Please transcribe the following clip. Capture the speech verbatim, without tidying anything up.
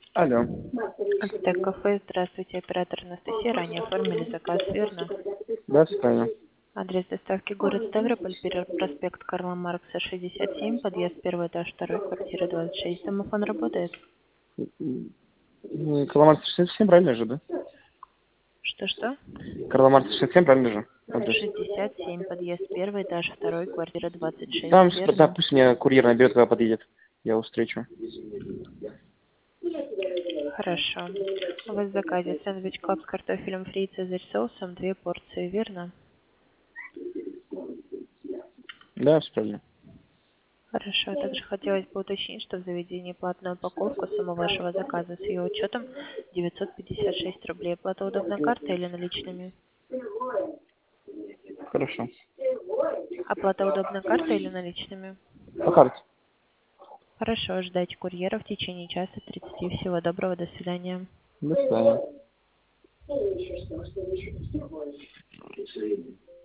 Алло. Ацтек кафе. Здравствуйте, оператор Анастасия. Ранее оформили заказ, верно? Да, все правильно. Адрес доставки город Ставрополь, Переулок, проспект Карла Маркса, шестьдесят семь, подъезд первый этаж, второй, квартира двадцать шесть. Домофон работает? Карла шестьдесят семь, правильно же, да? Что-что? Карла шестьдесят семь, правильно же? Адрес. шестьдесят семь, подъезд первый этаж, второй, квартира двадцать шесть, Там, с- да, верно? пусть мне курьер наберет, когда подъедет. Я его встречу. Хорошо. У вас в заказе сэндвич клаб с картофелем фри и цезарь соусом, две порции, верно? Да, все правильно. Хорошо. Также хотелось бы уточнить, что в заведении платная упаковка суммы вашего заказа с ее учетом девятьсот пятьдесят шесть рублей. Оплата удобной картой или наличными? Хорошо. Оплата удобной картой или наличными? По карте. Хорошо. Ждайте курьера в течение часа тридцати. Всего доброго. До свидания. До свидания.